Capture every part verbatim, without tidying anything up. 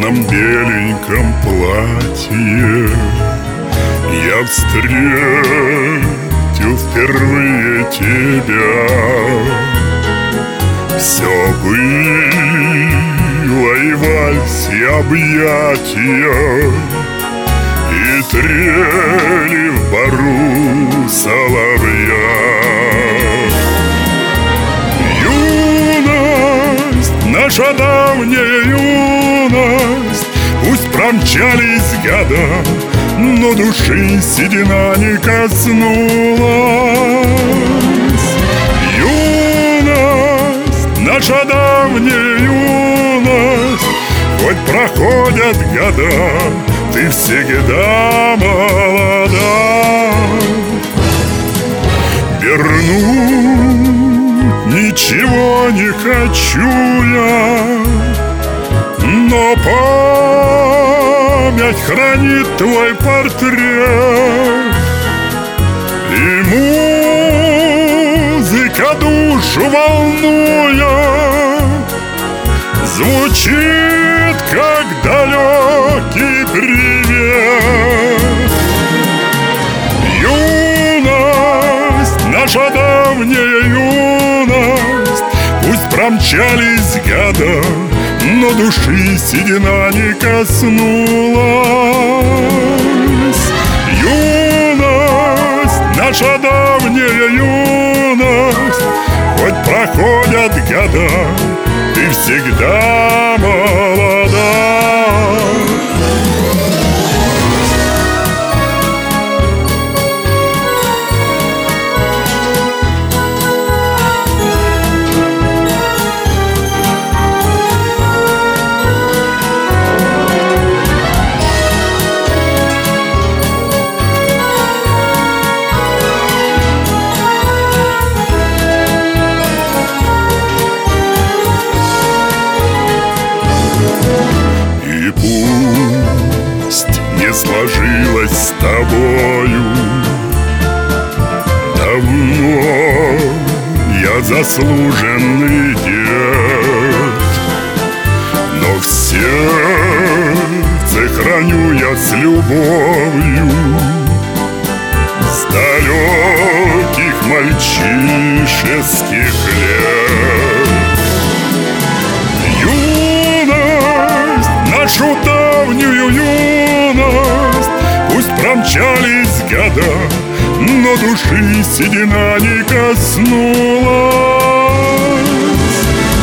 пышном беленьком платье я встретил впервые тебя. Все было и вальс, и объятия, и трели в бару соловья. Юность, наша давняя юность, пусть промчались года, но души седина не коснулась. Юность, наша давняя юность, хоть проходят года, ты всегда молода. Вернуть ничего не хочу я, но память хранит твой портрет, и музыка душу волнуя звучит, как далекий привет. Юность, наша давняя юность, пусть промчались года, но души седина не коснулась. Юность, наша давняя юность, хоть проходят года, ты всегда молода. Сложилось с тобою давно, я заслуженный дед, но в сердце храню я с любовью с далеких мальчишеских лет. Юность, нашу давнюю юность, пусть промчались года, но души седина не коснулась.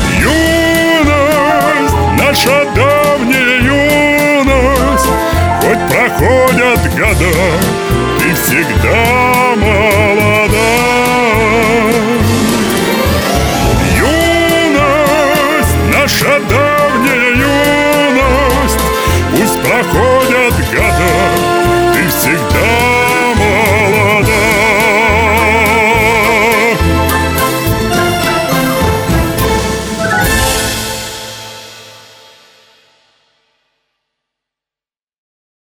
Юность, наша давняя юность, хоть проходят года, ты всегда молода. Юность, наша давняя юность, пусть проходят